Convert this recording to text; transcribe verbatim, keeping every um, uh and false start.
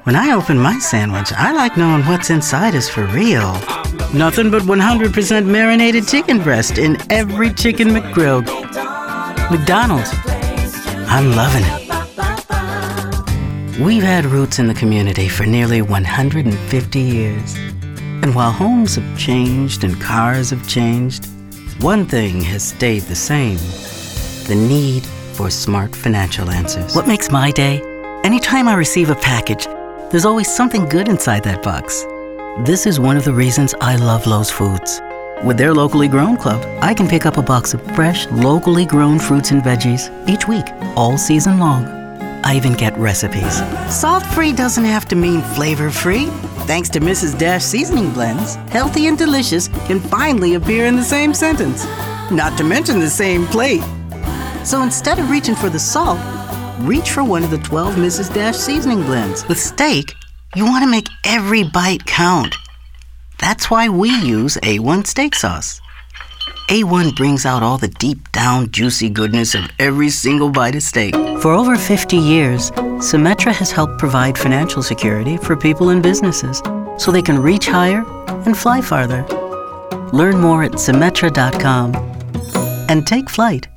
When I open my sandwich, I like knowing what's inside is for real. Nothing but one hundred percent marinated chicken breast in every Chicken McGrill. McDonald's. I'm loving it. We've had roots in the community for nearly one hundred fifty years. And while homes have changed and cars have changed, one thing has stayed the same: the need for smart financial answers. What makes my day? Anytime I receive a package, there's always something good inside that box. This is one of the reasons I love Lowe's Foods. With their Locally Grown Club, I can pick up a box of fresh, locally grown fruits and veggies each week, all season long. I even get recipes. Salt-free doesn't have to mean flavor-free. Thanks to Missus Dash seasoning blends, healthy and delicious can finally appear in the same sentence. Not to mention the same plate. So instead of reaching for the salt, reach for one of the twelve Missus Dash seasoning blends. With steak, you want to make every bite count. That's why we use A one steak sauce. A one brings out all the deep down juicy goodness of every single bite of steak. For over fifty years, Symetra has helped provide financial security for people and businesses so they can reach higher and fly farther. Learn more at Symetra dot com and take flight.